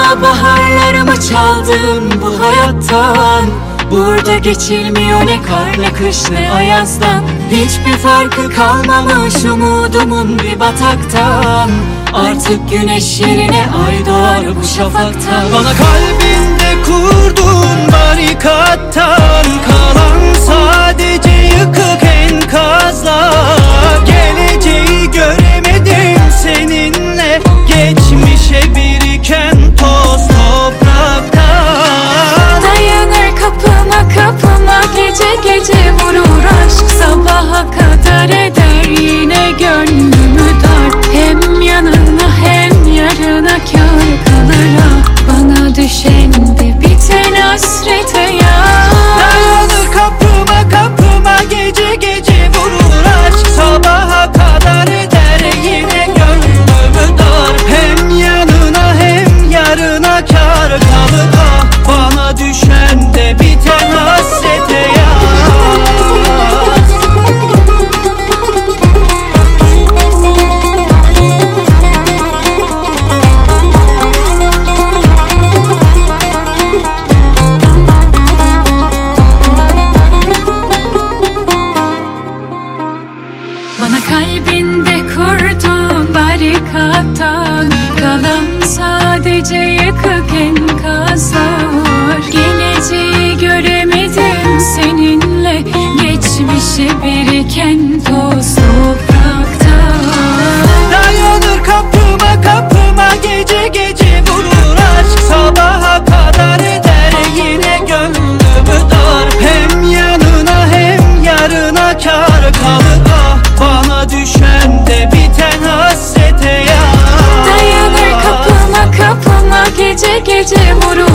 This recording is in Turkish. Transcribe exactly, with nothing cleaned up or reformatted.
Bana baharlarımı çaldın bu hayattan. Burada geçilmiyor ne kar ne kış ne ayazdan. Hiçbir farkı kalmamış umudumun bir bataktan. Artık güneş yerine ay doğar bu şafaktan. Bana kalbinde kurduğun barikattan kalan sadece yıkık enkazlar. Geleceği göremedim seninle, geçmişe biriken toz topraktan. Dayanır kapıma kapıma gece gece vurur aşk. Sabaha kadar eder yine gönlümü dar. Hem yanına hem yarına kâr kalır ah. Bana düşen de biten hasrete ya. Dayanır kapıma kapıma gece gece vurur aşk. Sabaha kadar eder yine gönlümü dar. Hem yanına hem yarına kâr kalır ah. Bana düşen de biten hasrete ya. Bana kalbinde kurduğun barikattan kalan sadece yıkık enkazlar. Geleceği göremedim seninle, geçmişe biriken toz topraktan. Dayanır kapıma kapıma gece gece vurur aşk. Sabaha kadar eder yine gönlümü dar. Hem yanına hem yarına kâr kalır ah. Bana düşen de biten hasrete ya. Dayanır kapıma kapıma gece gece vurur